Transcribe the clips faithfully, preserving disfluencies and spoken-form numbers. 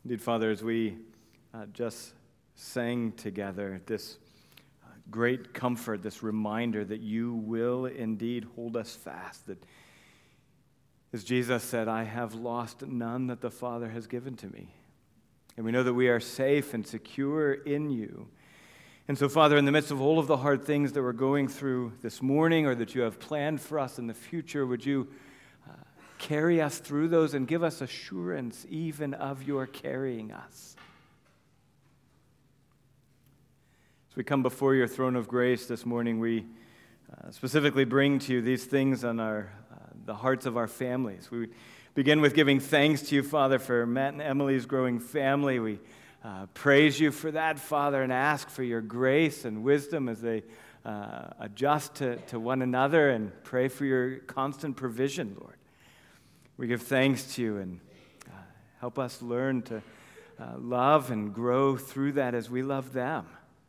Indeed, Father, as we uh, just sang together, this uh, great comfort, this reminder that you will indeed hold us fast, that as Jesus said, I have lost none that the Father has given to me. And we know that we are safe and secure in you. And so, Father, in the midst of all of the hard things that we're going through this morning or that you have planned for us in the future, would you uh, carry us through those and give us assurance even of your carrying us? As we come before your throne of grace this morning, we uh, specifically bring to you these things on our uh, the hearts of our families. We begin with giving thanks to you, Father, for Matt and Emily's growing family. We uh, praise you for that, Father, and ask for your grace and wisdom as they uh, adjust to, to one another, and pray for your constant provision, Lord. We give thanks to you and uh, help us learn to uh, love and grow through that as we love them.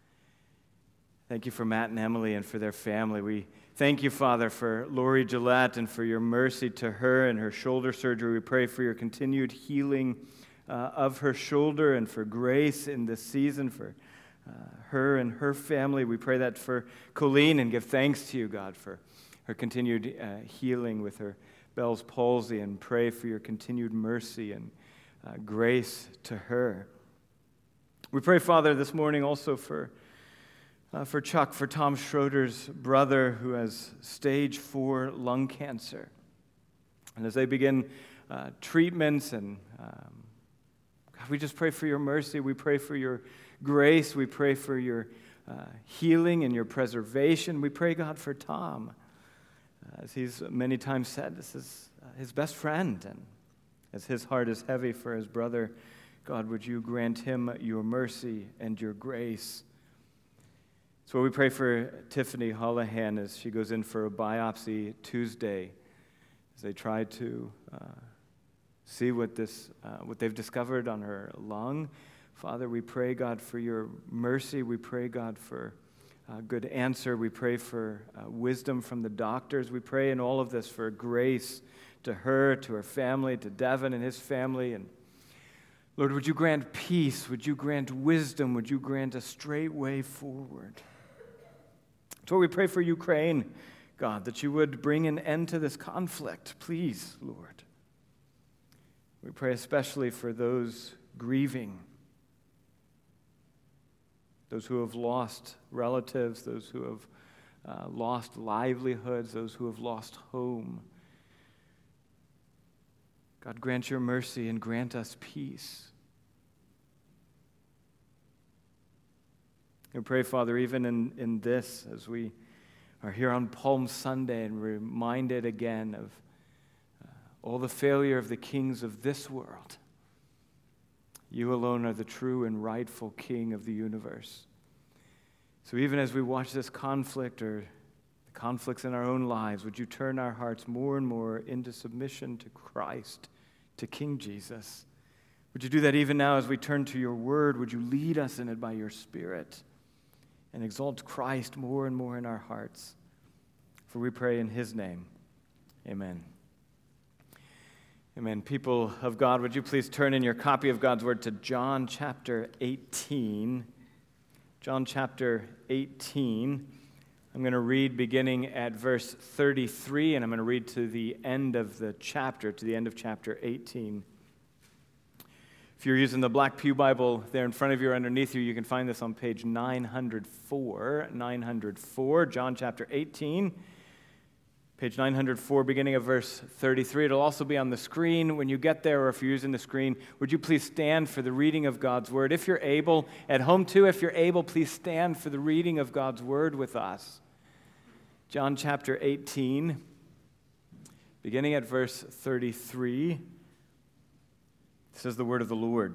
Thank you for Matt and Emily and for their family. We thank you, Father, for Lori Gillette and for your mercy to her and her shoulder surgery. We pray for your continued healing uh, of her shoulder and for grace in this season for uh, her and her family. We pray that for Colleen and give thanks to you, God, for her continued uh, healing with her Bell's palsy, and pray for your continued mercy and uh, grace to her. We pray, Father, this morning also for Uh, for Chuck, for Tom Schroeder's brother who has stage four lung cancer. And as they begin uh, treatments, and um, God, we just pray for your mercy. We pray for your grace. We pray for your uh, healing and your preservation. We pray, God, for Tom. Uh, as he's many times said, this is uh, his best friend. And as his heart is heavy for his brother, God, would you grant him your mercy and your grace? So we pray for Tiffany Holohan as she goes in for a biopsy Tuesday, as they try to uh, see what this, uh, what they've discovered on her lung. Father, we pray, God, for your mercy. We pray, God, for a good answer. We pray for uh, wisdom from the doctors. We pray in all of this for grace to her, to her family, to Devin and his family. And Lord, would you grant peace? Would you grant wisdom? Would you grant a straight way forward? So we pray for Ukraine, God, that you would bring an end to this conflict, please, Lord. We pray especially for those grieving, those who have lost relatives, those who have uh, lost livelihoods, those who have lost home. God, grant your mercy and grant us peace. We pray, Father, even in, in this, as we are here on Palm Sunday and reminded again of uh, all the failure of the kings of this world. You alone are the true and rightful King of the universe. So even as we watch this conflict or the conflicts in our own lives, would you turn our hearts more and more into submission to Christ, to King Jesus? Would you do that even now as we turn to your word? Would you lead us in it by your Spirit and exalt Christ more and more in our hearts? For we pray in his name. Amen. Amen. People of God, would you please turn in your copy of God's word to John chapter eighteen. John chapter eighteen. I'm going to read beginning at verse thirty-three, and I'm going to read to the end of the chapter, to the end of chapter eighteen. If you're using the Black Pew Bible there in front of you or underneath you, you can find this on page nine hundred four. nine hundred four, John chapter eighteen, page nine hundred four, beginning of verse thirty-three. It'll also be on the screen when you get there, or if you're using the screen, would you please stand for the reading of God's word? If you're able, at home too, if you're able, please stand for the reading of God's word with us. John chapter eighteen, beginning at verse thirty-three. This is the word of the Lord.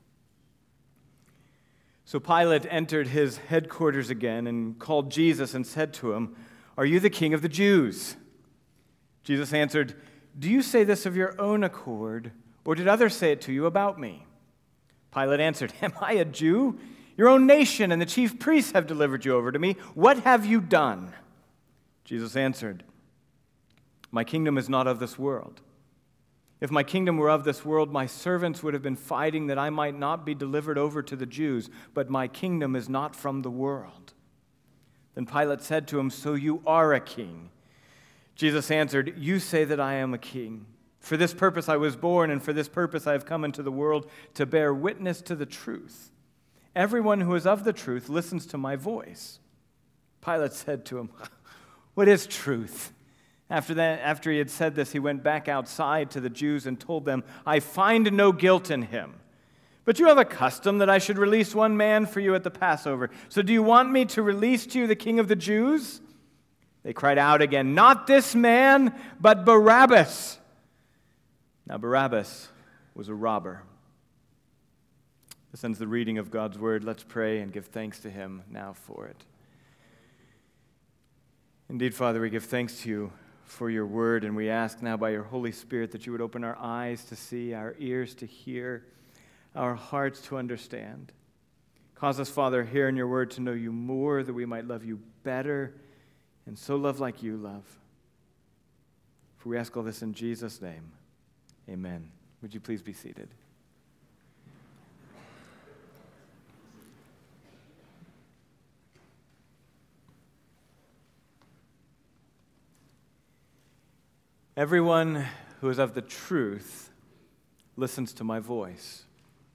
So Pilate entered his headquarters again and called Jesus and said to him, "Are you the king of the Jews?" Jesus answered, "Do you say this of your own accord, or did others say it to you about me?" Pilate answered, "Am I a Jew? Your own nation and the chief priests have delivered you over to me. What have you done?" Jesus answered, "My kingdom is not of this world. If my kingdom were of this world, my servants would have been fighting that I might not be delivered over to the Jews, but my kingdom is not from the world." Then Pilate said to him, "So you are a king?" Jesus answered, "You say that I am a king. For this purpose I was born, and for this purpose I have come into the world, to bear witness to the truth. Everyone who is of the truth listens to my voice." Pilate said to him, "What is truth?" After that, after he had said this, he went back outside to the Jews and told them, "I find no guilt in him. But you have a custom that I should release one man for you at the Passover. So do you want me to release to you the king of the Jews?" They cried out again, "Not this man, but Barabbas." Now Barabbas was a robber. This ends the reading of God's word. Let's pray and give thanks to him now for it. Indeed, Father, we give thanks to you for your word, and we ask now by your Holy Spirit that you would open our eyes to see, our ears to hear, our hearts to understand. Cause us, Father, here in your word to know you more, that we might love you better and so love like you love. For we ask all this in Jesus' name. Amen. Would you please be seated? Everyone who is of the truth listens to my voice.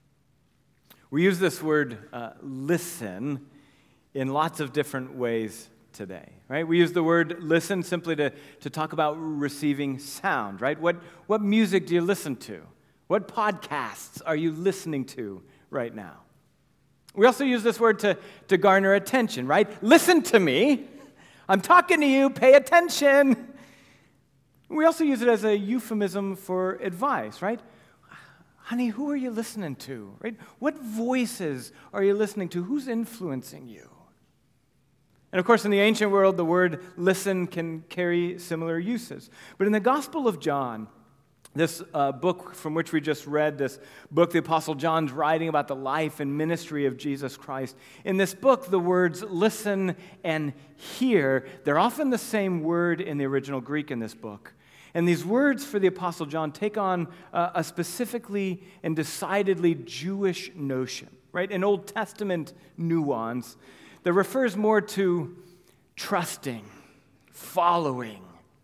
We use this word uh, listen in lots of different ways today, right? We use the word listen simply to, to talk about receiving sound, right? What, what music do you listen to? What podcasts are you listening to right now? We also use this word to, to garner attention, right? Listen to me. I'm talking to you. Pay attention. We also use it as a euphemism for advice, right? Honey, who are you listening to, right? What voices are you listening to? Who's influencing you? And of course, in the ancient world, the word listen can carry similar uses. But in the Gospel of John, this uh, book from which we just read, this book the Apostle John's writing about the life and ministry of Jesus Christ, in this book, the words listen and hear, they're often the same word in the original Greek in this book. And these words for the Apostle John take on uh, a specifically and decidedly Jewish notion, right? An Old Testament nuance that refers more to trusting, following,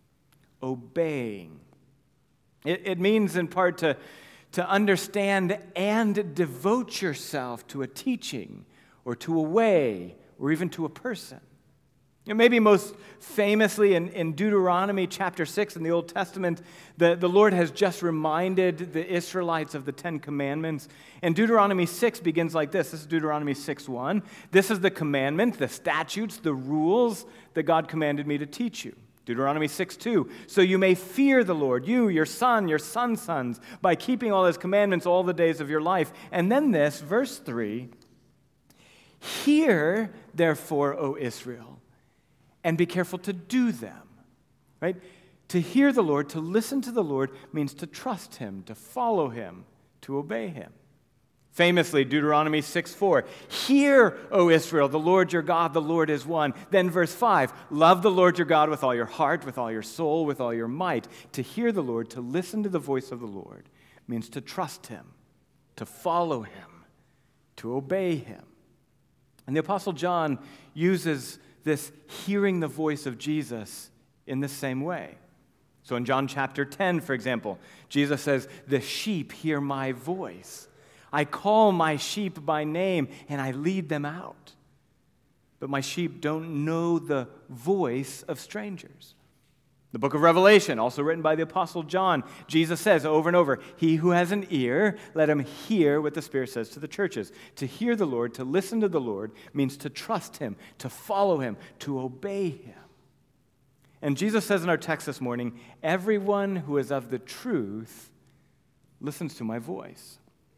obeying. It, it means in part to, to understand and devote yourself to a teaching or to a way or even to a person. And maybe most famously in, in Deuteronomy chapter six in the Old Testament, the, the Lord has just reminded the Israelites of the Ten Commandments. And Deuteronomy six begins like this. This is Deuteronomy six one. This is the commandment, the statutes, the rules that God commanded me to teach you. Deuteronomy six two. So you may fear the Lord, you, your son, your son's sons, by keeping all his commandments all the days of your life. And then this, verse three. Hear, therefore, O Israel, and be careful to do them, right? To hear the Lord, to listen to the Lord, means to trust him, to follow him, to obey him. Famously, Deuteronomy six four, hear, O Israel, the Lord your God, the Lord is one. Then verse five, love the Lord your God with all your heart, with all your soul, with all your might. To hear the Lord, to listen to the voice of the Lord, means to trust him, to follow him, to obey him. And the Apostle John uses this hearing the voice of Jesus in the same way. So in John chapter ten, for example, Jesus says, the sheep hear my voice. I call my sheep by name and I lead them out. But my sheep don't know the voice of strangers. The book of Revelation, also written by the Apostle John, Jesus says over and over, he who has an ear, let him hear what the Spirit says to the churches. To hear the Lord, to listen to the Lord, means to trust him, to follow him, to obey him. And Jesus says in our text this morning, everyone who is of the truth listens to my voice.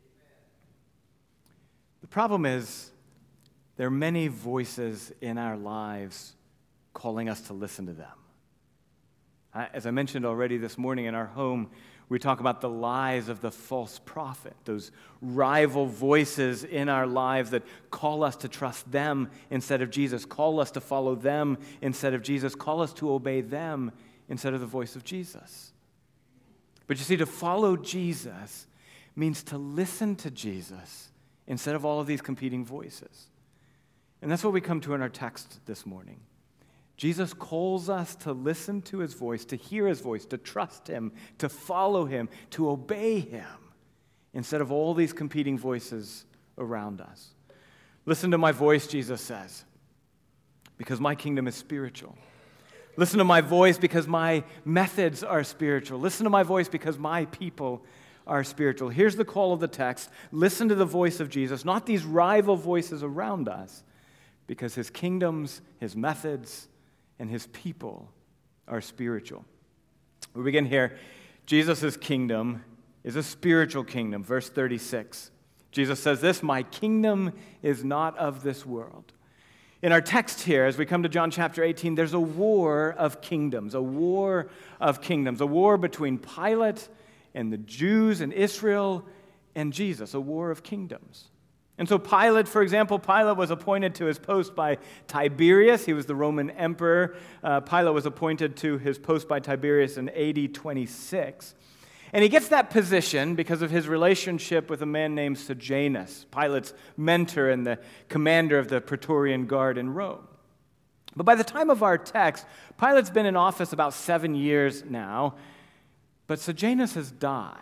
The problem is, there are many voices in our lives calling us to listen to them. As I mentioned already this morning in our home, we talk about the lies of the false prophet, those rival voices in our lives that call us to trust them instead of Jesus, call us to follow them instead of Jesus, call us to obey them instead of the voice of Jesus. But you see, to follow Jesus means to listen to Jesus instead of all of these competing voices. And that's what we come to in our text this morning. Jesus calls us to listen to his voice, to hear his voice, to trust him, to follow him, to obey him, instead of all these competing voices around us. Listen to my voice, Jesus says, because my kingdom is spiritual. Listen to my voice because my methods are spiritual. Listen to my voice because my people are spiritual. Here's the call of the text. Listen to the voice of Jesus, not these rival voices around us, because his kingdoms, his methods, and his people are spiritual. We begin here. Jesus' kingdom is a spiritual kingdom. Verse thirty-six. Jesus says this, my kingdom is not of this world. In our text here, as we come to John chapter eighteen, there's a war of kingdoms, a war of kingdoms, a war between Pilate and the Jews and Israel and Jesus, a war of kingdoms. And so Pilate, for example, Pilate was appointed to his post by Tiberius. He was the Roman emperor. Uh, Pilate was appointed to his post by Tiberius in A D twenty-six. And he gets that position because of his relationship with a man named Sejanus, Pilate's mentor and the commander of the Praetorian Guard in Rome. But by the time of our text, Pilate's been in office about seven years now, but Sejanus has died.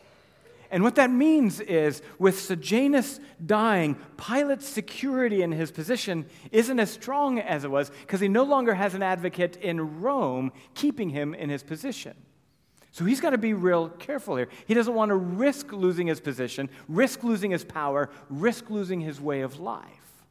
And what that means is, with Sejanus dying, Pilate's security in his position isn't as strong as it was because he no longer has an advocate in Rome keeping him in his position. So he's got to be real careful here. He doesn't want to risk losing his position, risk losing his power, risk losing his way of life.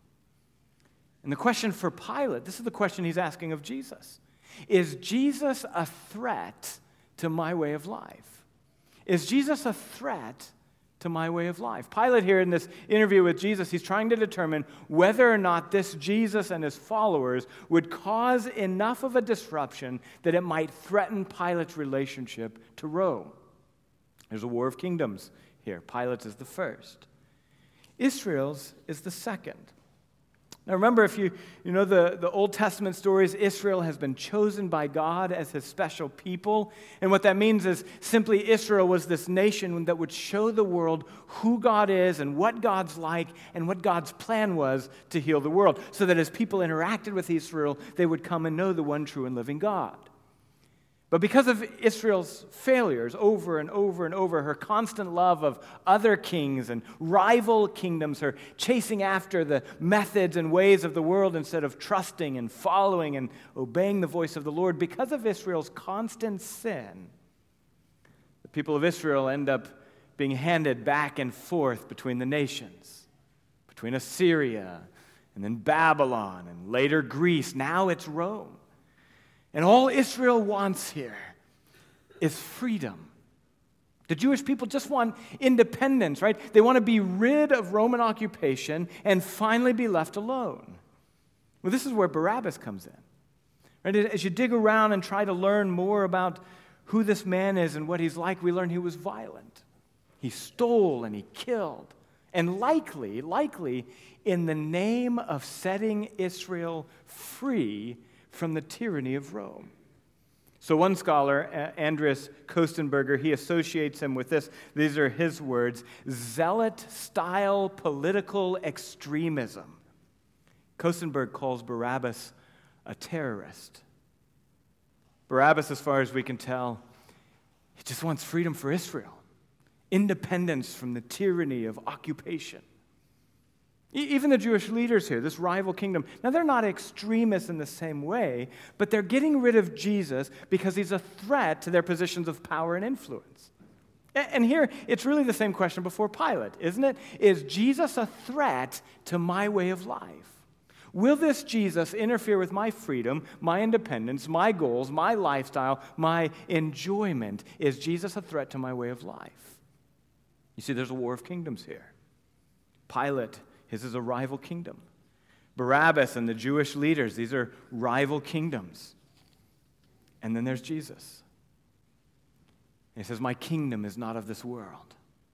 And the question for Pilate, this is the question he's asking of Jesus. Is Jesus a threat to my way of life? Is Jesus a threat to my way of life? Pilate here in this interview with Jesus, he's trying to determine whether or not this Jesus and his followers would cause enough of a disruption that it might threaten Pilate's relationship to Rome. There's a war of kingdoms here. Pilate's is the first. Israel's is the second. Now remember, if you, you know the, the Old Testament stories, Israel has been chosen by God as his special people. And what that means is simply Israel was this nation that would show the world who God is and what God's like and what God's plan was to heal the world. So that as people interacted with Israel, they would come and know the one true and living God. But because of Israel's failures over and over and over, her constant love of other kings and rival kingdoms, her chasing after the methods and ways of the world instead of trusting and following and obeying the voice of the Lord, because of Israel's constant sin, the people of Israel end up being handed back and forth between the nations, between Assyria and then Babylon and later Greece. Now it's Rome. And all Israel wants here is freedom. The Jewish people just want independence, right? They want to be rid of Roman occupation and finally be left alone. Well, this is where Barabbas comes in. Right? As you dig around and try to learn more about who this man is and what he's like, we learn he was violent. He stole and he killed. And likely, likely, in the name of setting Israel free from the tyranny of Rome. So one scholar, Andreas Kostenberger, he associates him with this. These are his words: zealot-style political extremism. Kostenberg calls Barabbas a terrorist. Barabbas, as far as we can tell, he just wants freedom for Israel, independence from the tyranny of occupation. Even the Jewish leaders here, this rival kingdom, now they're not extremists in the same way, but they're getting rid of Jesus because he's a threat to their positions of power and influence. And here, it's really the same question before Pilate, isn't it? Is Jesus a threat to my way of life? Will this Jesus interfere with my freedom, my independence, my goals, my lifestyle, my enjoyment? Is Jesus a threat to my way of life? You see, there's a war of kingdoms here. Pilate, his is a rival kingdom. Barabbas and the Jewish leaders, these are rival kingdoms. And then there's Jesus. He says, my kingdom is not of this world.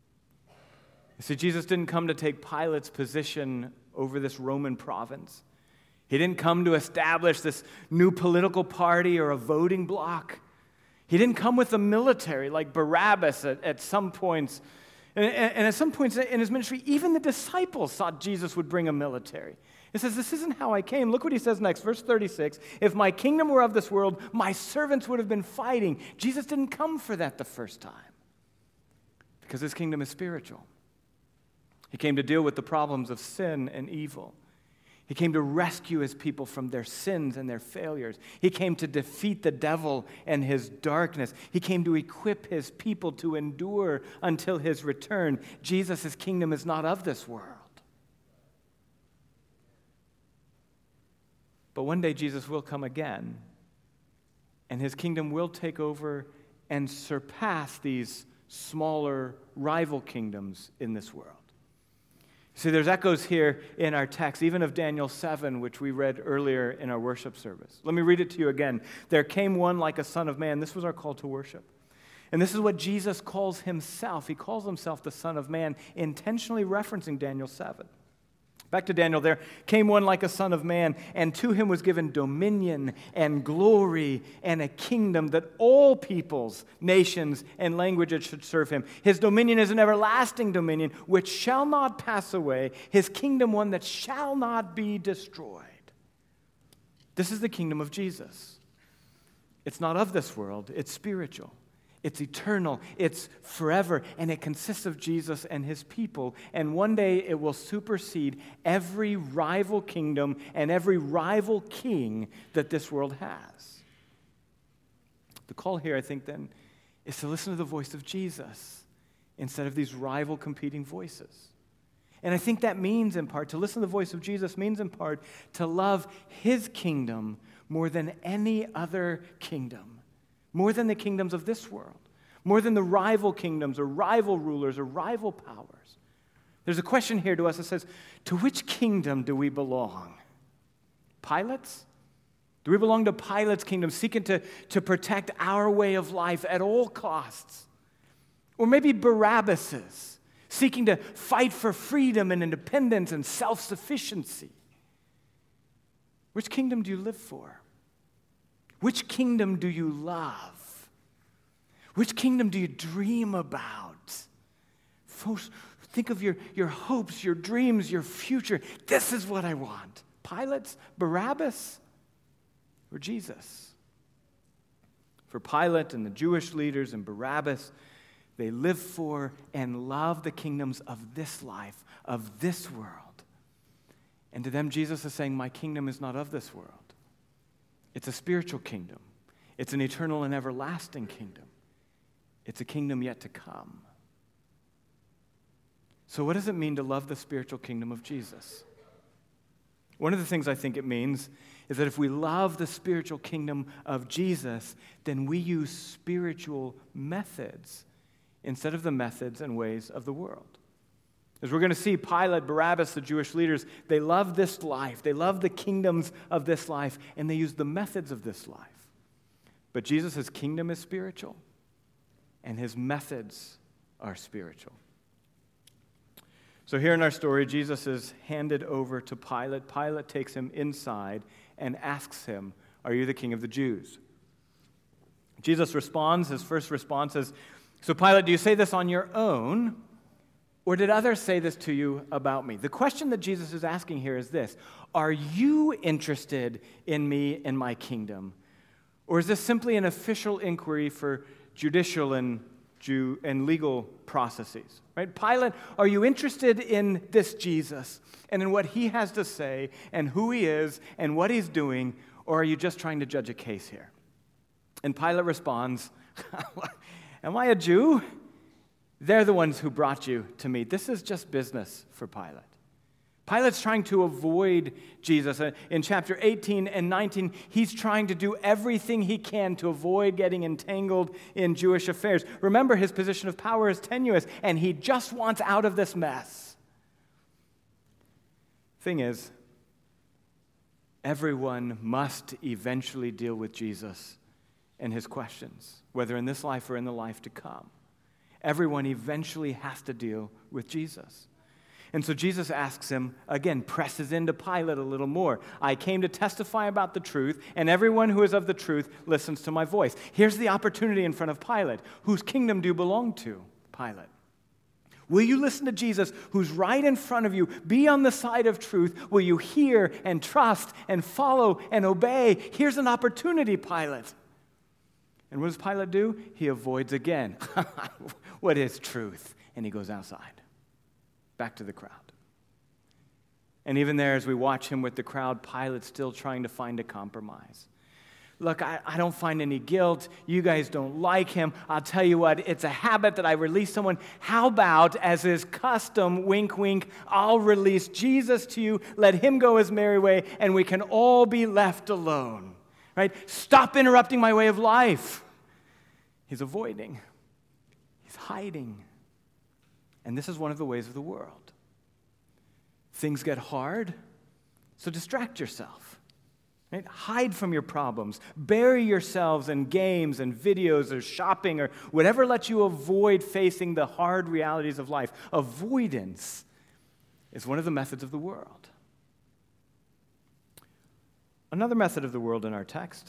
You see, Jesus didn't come to take Pilate's position over this Roman province. He didn't come to establish this new political party or a voting bloc. He didn't come with a military like Barabbas at, at some points. And, and at some points in his ministry, even the disciples thought Jesus would bring a military. He says, this isn't how I came. Look what he says next, verse thirty-six. If my kingdom were of this world, my servants would have been fighting. Jesus didn't come for that the first time because his kingdom is spiritual. He came to deal with the problems of sin and evil. He came to rescue his people from their sins and their failures. He came to defeat the devil and his darkness. He came to equip his people to endure until his return. Jesus' kingdom is not of this world. But one day Jesus will come again, and his kingdom will take over and surpass these smaller rival kingdoms in this world. See, there's echoes here in our text, even of Daniel seven, which we read earlier in our worship service. Let me read it to you again. There came one like a son of man. This was our call to worship. And this is what Jesus calls himself. He calls himself the Son of Man, intentionally referencing Daniel seven. Back to Daniel, there came one like a son of man, and to him was given dominion and glory and a kingdom that all peoples, nations, and languages should serve him. His dominion is an everlasting dominion which shall not pass away, his kingdom one that shall not be destroyed. This is the kingdom of Jesus. It's not of this world, it's spiritual. It's eternal, it's forever, and it consists of Jesus and his people. And one day it will supersede every rival kingdom and every rival king that this world has. The call here, I think, then, is to listen to the voice of Jesus instead of these rival competing voices. And I think that means, in part, to listen to the voice of Jesus means, in part, to love his kingdom more than any other kingdom. More than the kingdoms of this world, more than the rival kingdoms or rival rulers or rival powers. There's a question here to us that says, to which kingdom do we belong? Pilate's? Do we belong to Pilate's kingdom, seeking to, to protect our way of life at all costs? Or maybe Barabbas's, seeking to fight for freedom and independence and self-sufficiency? Which kingdom do you live for? Which kingdom do you love? Which kingdom do you dream about? Folks, think of your, your hopes, your dreams, your future. This is what I want. Pilate, Barabbas, or Jesus? For Pilate and the Jewish leaders and Barabbas, they live for and love the kingdoms of this life, of this world. And to them, Jesus is saying, my kingdom is not of this world. It's a spiritual kingdom. It's an eternal and everlasting kingdom. It's a kingdom yet to come. So what does it mean to love the spiritual kingdom of Jesus? One of the things I think it means is that if we love the spiritual kingdom of Jesus, then we use spiritual methods instead of the methods and ways of the world. As we're going to see, Pilate, Barabbas, the Jewish leaders, they love this life. They love the kingdoms of this life, and they use the methods of this life. But Jesus' kingdom is spiritual, and his methods are spiritual. So here in our story, Jesus is handed over to Pilate. Pilate takes him inside and asks him, are you the king of the Jews? Jesus responds. His first response is, so Pilate, do you say this on your own? Or did others say this to you about me? The question that Jesus is asking here is this: are you interested in me and my kingdom? Or is this simply an official inquiry for judicial and Jew and legal processes? Right? Pilate, are you interested in this Jesus and in what he has to say and who he is and what he's doing? Or are you just trying to judge a case here? And Pilate responds, am I a Jew? They're the ones who brought you to me. This is just business for Pilate. Pilate's trying to avoid Jesus. In chapter eighteen and nineteen, he's trying to do everything he can to avoid getting entangled in Jewish affairs. Remember, his position of power is tenuous, and he just wants out of this mess. Thing is, everyone must eventually deal with Jesus and his questions, whether in this life or in the life to come. Everyone eventually has to deal with Jesus. And so Jesus asks him, again, presses into Pilate a little more. I came to testify about the truth, and everyone who is of the truth listens to my voice. Here's the opportunity in front of Pilate. Whose kingdom do you belong to, Pilate? Will you listen to Jesus, who's right in front of you? Be on the side of truth. Will you hear and trust and follow and obey? Here's an opportunity, Pilate. And what does Pilate do? He avoids again. What is truth? And he goes outside, back to the crowd. And even there, as we watch him with the crowd, Pilate's still trying to find a compromise. Look, I, I don't find any guilt. You guys don't like him. I'll tell you what, it's a habit that I release someone. How about, as is custom, wink, wink, I'll release Jesus to you, let him go his merry way, and we can all be left alone, right? Stop interrupting my way of life. He's avoiding. He's hiding. And this is one of the ways of the world. Things get hard, so distract yourself. Right? Hide from your problems. Bury yourselves in games and videos or shopping or whatever lets you avoid facing the hard realities of life. Avoidance is one of the methods of the world. Another method of the world in our text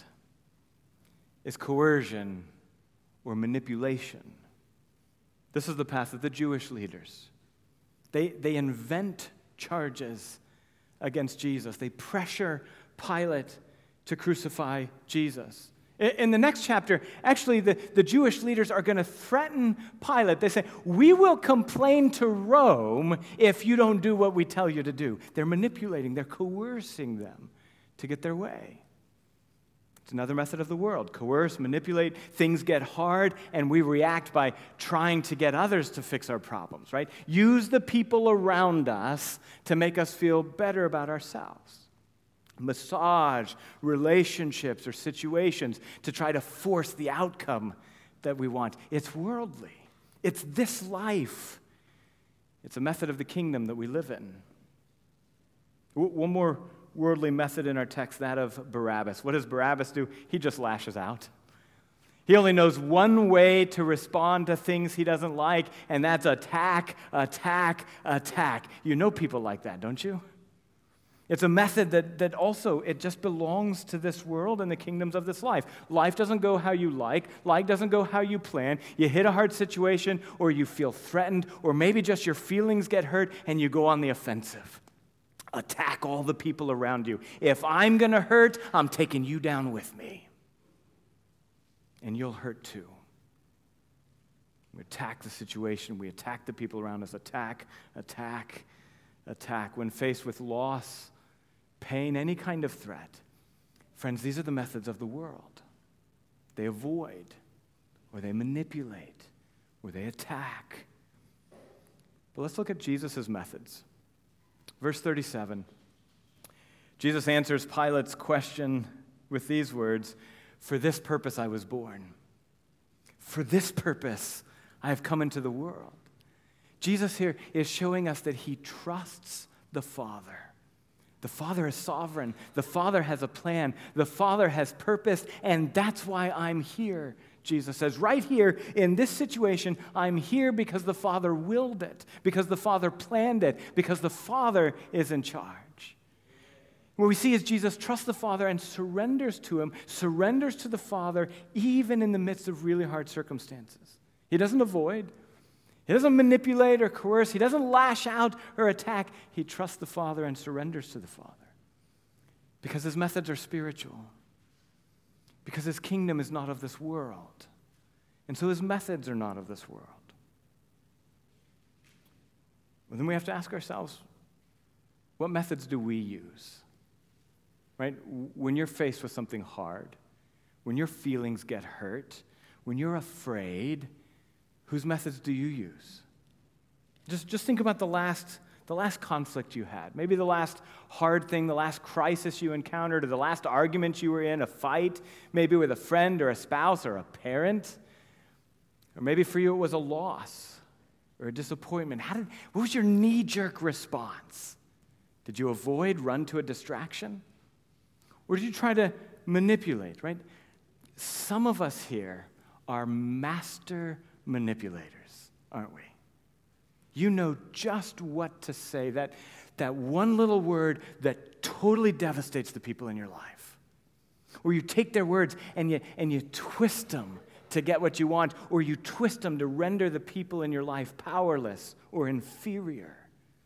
is coercion or manipulation. This is the path of the Jewish leaders. They, they invent charges against Jesus. They pressure Pilate to crucify Jesus. In the next chapter, actually, the, the Jewish leaders are going to threaten Pilate. They say, we will complain to Rome if you don't do what we tell you to do. They're manipulating, they're coercing them to get their way. It's another method of the world. Coerce, manipulate, things get hard, and we react by trying to get others to fix our problems, right? Use the people around us to make us feel better about ourselves. Massage relationships or situations to try to force the outcome that we want. It's worldly. It's this life. It's a method of the kingdom that we live in. One more worldly method in our text, that of Barabbas. What does Barabbas do? He just lashes out. He only knows one way to respond to things he doesn't like, and that's attack, attack, attack. You know people like that, don't you? It's a method that, that also, it just belongs to this world and the kingdoms of this life. Life doesn't go how you like. Life doesn't go how you plan. You hit a hard situation, or you feel threatened, or maybe just your feelings get hurt, and you go on the offensive. Attack all the people around you. If I'm going to hurt, I'm taking you down with me. And you'll hurt too. We attack the situation. We attack the people around us. Attack, attack, attack. When faced with loss, pain, any kind of threat, friends, these are the methods of the world. They avoid, or they manipulate, or they attack. But let's look at Jesus' methods. Verse thirty-seven, Jesus answers Pilate's question with these words, "For this purpose I was born. For this purpose I have come into the world." Jesus here is showing us that he trusts the Father. The Father is sovereign. The Father has a plan. The Father has purpose, and that's why I'm here. Jesus says, right here in this situation, I'm here because the Father willed it, because the Father planned it, because the Father is in charge. What we see is Jesus trusts the Father and surrenders to him, surrenders to the Father, even in the midst of really hard circumstances. He doesn't avoid. He doesn't manipulate or coerce. He doesn't lash out or attack. He trusts the Father and surrenders to the Father because his methods are spiritual. Because his kingdom is not of this world. And so his methods are not of this world. Well, then we have to ask ourselves, what methods do we use? Right? When you're faced with something hard, when your feelings get hurt, when you're afraid, whose methods do you use? Just, just think about the last The last conflict you had, maybe the last hard thing, the last crisis you encountered, or the last argument you were in, a fight, maybe with a friend or a spouse or a parent. Or maybe for you it was a loss or a disappointment. How did, what was your knee-jerk response? Did you avoid, run to a distraction? Or did you try to manipulate, right? Some of us here are master manipulators, aren't we? You know just what to say, that, that one little word that totally devastates the people in your life. Or you take their words and you, and you twist them to get what you want, or you twist them to render the people in your life powerless or inferior.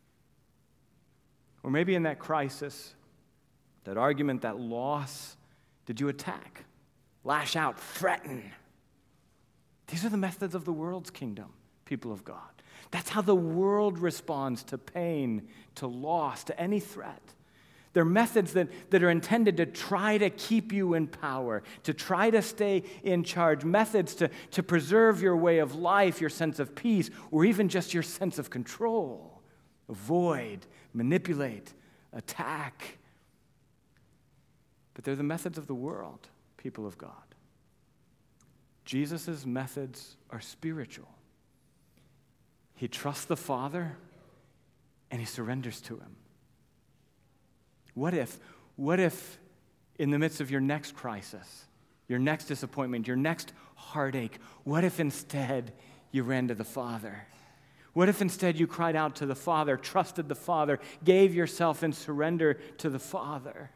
Or maybe in that crisis, that argument, that loss, did you attack, lash out, threaten? These are the methods of the world's kingdom, people of God. That's how the world responds to pain, to loss, to any threat. They're methods that, that are intended to try to keep you in power, to try to stay in charge, methods to, to preserve your way of life, your sense of peace, or even just your sense of control. Avoid, manipulate, attack. But they're the methods of the world, people of God. Jesus' methods are spiritual. He trusts the Father, and he surrenders to him. What if, what if in the midst of your next crisis, your next disappointment, your next heartache, what if instead you ran to the Father? What if instead you cried out to the Father, trusted the Father, gave yourself in surrender to the Father?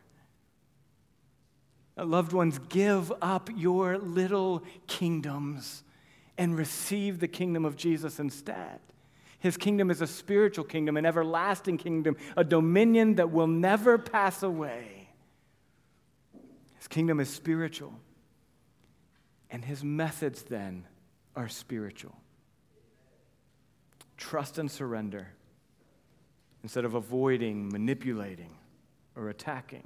Loved ones, give up your little kingdoms and receive the kingdom of Jesus instead. His kingdom is a spiritual kingdom, an everlasting kingdom, a dominion that will never pass away. His kingdom is spiritual, and his methods then are spiritual. Trust and surrender instead of avoiding, manipulating, or attacking.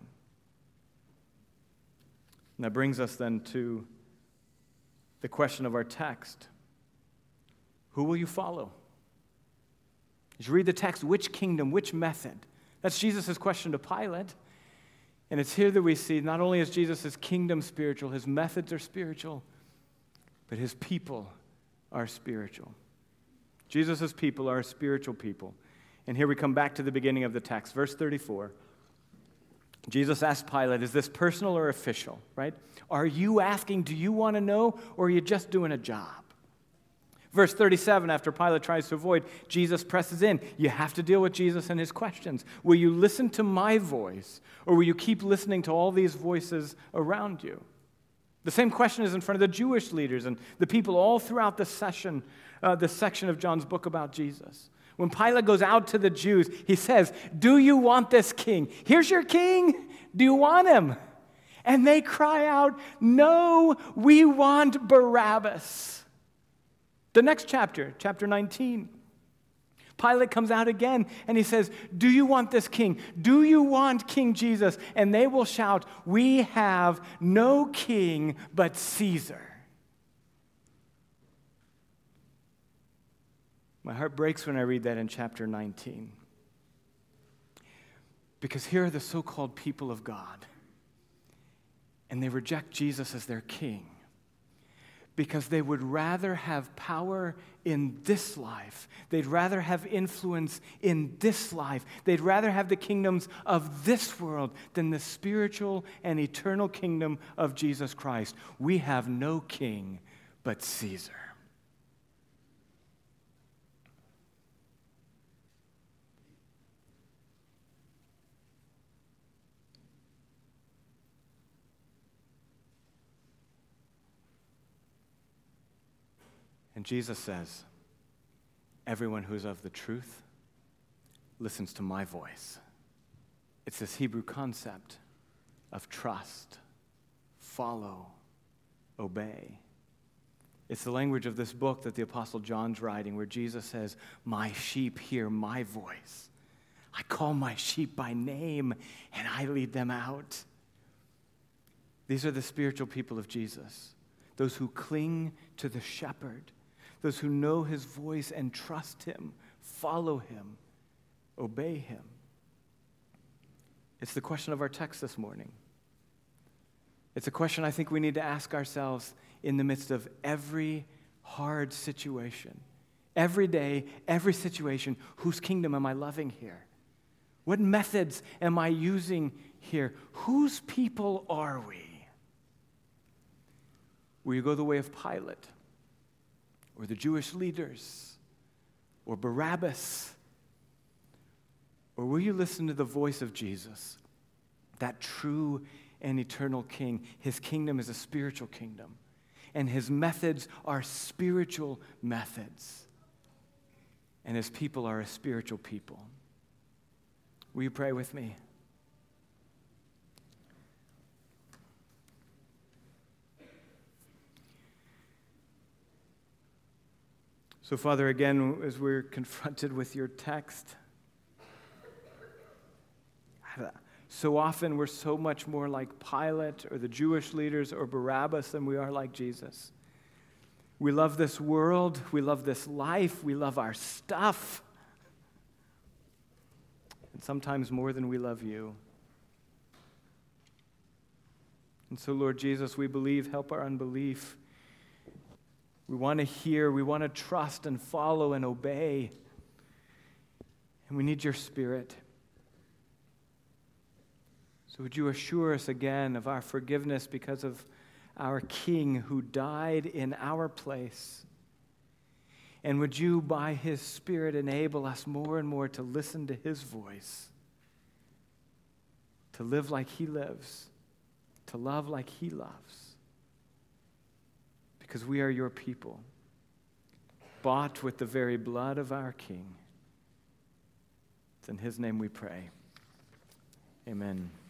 And that brings us then to the question of our text. Who will you follow? As you read the text, which kingdom, which method? That's Jesus' question to Pilate. And it's here that we see not only is Jesus' kingdom spiritual, his methods are spiritual, but his people are spiritual. Jesus' people are a spiritual people. And here we come back to the beginning of the text, verse thirty-four. Jesus asked Pilate, is this personal or official, right? Are you asking, do you want to know, or are you just doing a job? Verse thirty-seven, after Pilate tries to avoid, Jesus presses in. You have to deal with Jesus and his questions. Will you listen to my voice, or will you keep listening to all these voices around you? The same question is in front of the Jewish leaders and the people all throughout the session, uh, the section of John's book about Jesus. When Pilate goes out to the Jews, he says, do you want this king? Here's your king. Do you want him? And they cry out, no, we want Barabbas. The next chapter, chapter nineteen, Pilate comes out again and he says, do you want this king? Do you want King Jesus? And they will shout, we have no king but Caesar. My heart breaks when I read that in chapter nineteen. Because here are the so-called people of God, and they reject Jesus as their king. Because they would rather have power in this life. They'd rather have influence in this life. They'd rather have the kingdoms of this world than the spiritual and eternal kingdom of Jesus Christ. We have no king but Caesar. And Jesus says, everyone who's of the truth listens to my voice. It's this Hebrew concept of trust, follow, obey. It's the language of this book that the Apostle John's writing, where Jesus says, my sheep hear my voice. I call my sheep by name, and I lead them out. These are the spiritual people of Jesus, those who cling to the shepherd, those who know his voice and trust him, follow him, obey him. It's the question of our text this morning. It's a question I think we need to ask ourselves in the midst of every hard situation. Every day, every situation, whose kingdom am I loving here? What methods am I using here? Whose people are we? Will you go the way of Pilate, or the Jewish leaders, or Barabbas? Or will you listen to the voice of Jesus, that true and eternal King? His kingdom is a spiritual kingdom, and his methods are spiritual methods, and his people are a spiritual people. Will you pray with me? So, Father, again, as we're confronted with your text, so often we're so much more like Pilate or the Jewish leaders or Barabbas than we are like Jesus. We love this world, we love this life, we love our stuff, and sometimes more than we love you. And so, Lord Jesus, we believe, help our unbelief. We want to hear, we want to trust and follow and obey. And we need your Spirit. So would you assure us again of our forgiveness because of our King who died in our place? And would you, by his Spirit, enable us more and more to listen to his voice, to live like he lives, to love like he loves? Because we are your people, bought with the very blood of our King. It's in his name we pray. Amen.